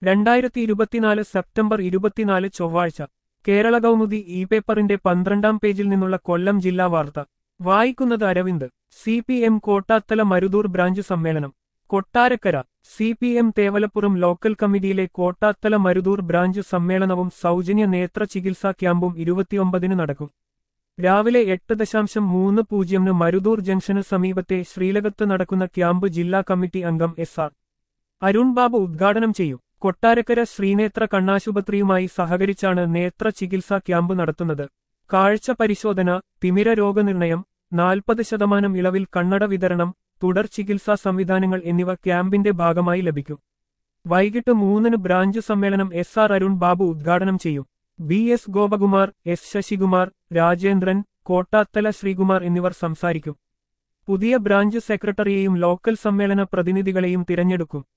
2024 September 24 ചൊവ്വാഴ്ച Kerala Kaumudi E പേപ്പറിന്റെ 12-ാം പേജിൽ നിന്നുള്ള കൊല്ലം ജില്ലാ വാർത്ത വായിക്കുന്നത് അരവിന്ദ്. CPM കോട്ടാത്തല മരുതൂർ ബ്രാഞ്ച് സമ്മേളനം കൊട്ടാരക്കര. CPM തേവലപ്പുറം ലോക്കൽ കമ്മിറ്റിയിലെ കോട്ടാത്തല മരുതൂർ ബ്രാഞ്ച് സമ്മേളനവും സൗജന്യ നേത്ര ചികിത്സാ ക്യാമ്പും 29-ന് നടക്കും. രാവിലെ 8:30 മരുതൂർ ജംഗ്ഷന് സമീപത്തെ ശ്രീലകത്ത് നടക്കുന്ന ക്യാമ്പ് ജില്ലാ കമ്മിറ്റി അംഗം SR അരുൺ ബാബു ഉദ്ഘാടനം ചെയ്യും. കൊട്ടാരക്കര ശ്രീനേത്ര കണ്ണാശുപത്രിയുമായി സഹകരിച്ചാണ് നേത്ര ചികിത്സാ ക്യാമ്പ് നടത്തുന്നത്. കാഴ്ച പരിശോധന, തിമിര രോഗനിർണയം, 40% ഇളവിൽ കണ്ണട വിതരണം, തുടർ ചികിത്സാ സംവിധാനങ്ങൾ എന്നിവ ക്യാമ്പിന്റെ ഭാഗമായി ലഭിക്കും. വൈകിട്ട് 3-ന് ബ്രാഞ്ച് സമ്മേളനം SR അരുൺ ബാബു ഉദ്ഘാടനം ചെയ്യും. BS ഗോപകുമാർ, S ശശികുമാർ, രാജേന്ദ്രൻ, കോട്ടാത്തല ശ്രീകുമാർ എന്നിവർ സംസാരിക്കും. പുതിയ ബ്രാഞ്ച് സെക്രട്ടറിയെയും ലോക്കൽ സമ്മേളന പ്രതിനിധികളെയും തിരഞ്ഞെടുക്കും.